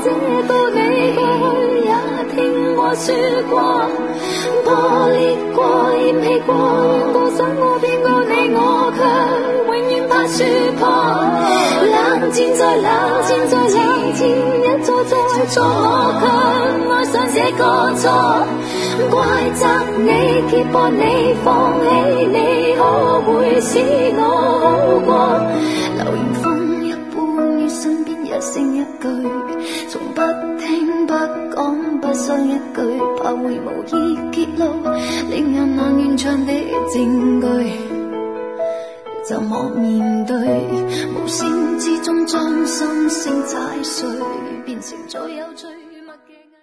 这道理過去也聽我說過，破裂過，嫌棄過，多想我變過你，我卻永遠怕說破。冷戰再冷戰再冷戰，一再再錯，我卻愛上這個錯。怪責你揭破你放棄你，可會使我好過？流言風一般於身邊一聲一句，從不聽不講不想一句，怕會無意揭露令人難完場的證據。就莫面對，無聲之中將心聲踩碎，變成最有趣。